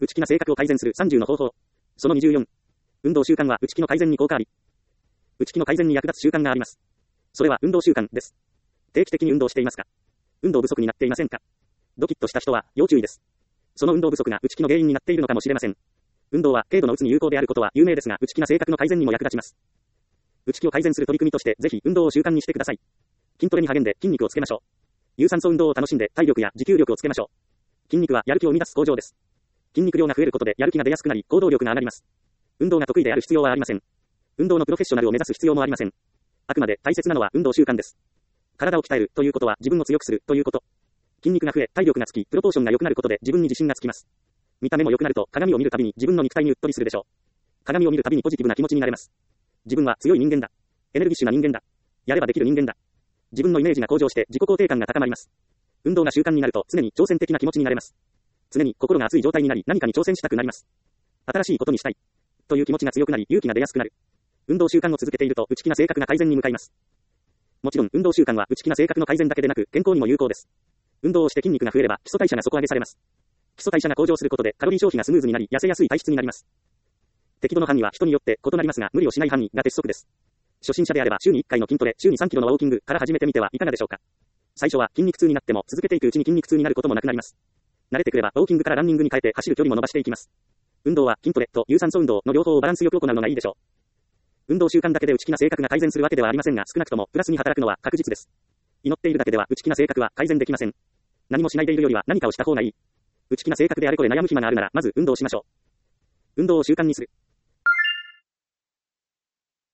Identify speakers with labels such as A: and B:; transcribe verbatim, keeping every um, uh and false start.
A: 内気な性格を改善するさんじゅうの方法。そのにじゅうよん。運動習慣は内気の改善に効果あり。内気の改善に役立つ習慣があります。それは運動習慣です。定期的に運動していますか？運動不足になっていませんか？ドキッとした人は要注意です。その運動不足が内気の原因になっているのかもしれません。運動は軽度のうつに有効であることは有名ですが、内気な性格の改善にも役立ちます。内気を改善する取り組みとして、ぜひ運動を習慣にしてください。筋トレに励んで筋肉をつけましょう。有酸素運動を楽しんで体力や持久力をつけましょう。筋肉はやる気を生み出す工場です。筋肉量が増えることでやる気が出やすくなり、行動力が上がります。運動が得意である必要はありません。運動のプロフェッショナルを目指す必要もありません。あくまで大切なのは運動習慣です。体を鍛えるということは自分を強くするということ。筋肉が増え、体力がつき、プロポーションが良くなることで自分に自信がつきます。見た目も良くなると鏡を見るたびに自分の肉体にうっとりするでしょう。鏡を見るたびにポジティブな気持ちになれます。自分は強い人間だ。エネルギッシュな人間だ。やればできる人間だ。自分のイメージが向上して自己肯定感が高まります。運動が習慣になると常に挑戦的な気持ちになれます。常に心が熱い状態になり何かに挑戦したくなります。新しいことにしたい。という気持ちが強くなり勇気が出やすくなる。運動習慣を続けていると内気な性格が改善に向かいます。もちろん運動習慣は内気な性格の改善だけでなく健康にも有効です。運動をして筋肉が増えれば基礎代謝が底上げされます。基礎代謝が向上することでカロリー消費がスムーズになり痩せやすい体質になります。適度の範囲は人によって異なりますが無理をしない範囲が鉄則です。初心者であれば週にいっかいの筋トレ、週にさんキロのウォーキングから始めてみてはいかがでしょうか。最初は筋肉痛になっても続けていくうちに筋肉痛になることもなくなります。慣れてくればウォーキングからランニングに変えて走る距離も伸ばしていきます。運動は筋トレと有酸素運動の両方をバランスよく行うのがいいでしょう。運動習慣だけで内気な性格が改善するわけではありませんが少なくともプラスに働くのは確実です。祈っているだけでは内気な性格は改善できません。何もしないでいるよりは何かをした方がいい。内気な性格であれこれ悩む暇があるならまず運動しましょう。運動を習慣にする。